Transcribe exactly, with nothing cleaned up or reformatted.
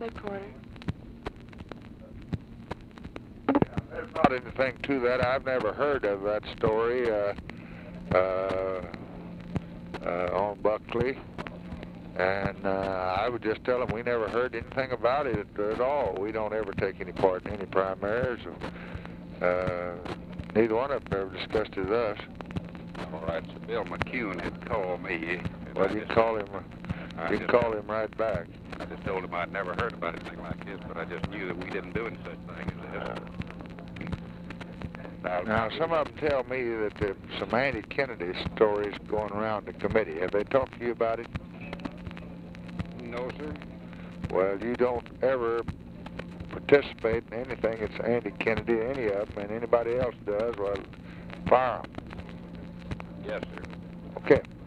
Porter. There's not anything to that. I've never heard of that story uh, uh, uh, on Buckley. And uh, I would just tell them we never heard anything about it at all. We don't ever take any part in any primaries. Uh, neither one of them ever discussed it with us. All right, so Bill McCune had called me. Well, you can call him. You can call him right back. I just told him I'd never heard about anything like this, but I just knew that we didn't do any such thing as this. Now, now, some of them tell me that there's some anti-Kennedy stories going around the committee. Have they talked to you about it? No, sir. Well, you don't ever participate in anything that's anti-Kennedy, any of them, and anybody else does, well, fire them. Yes, sir. Okay.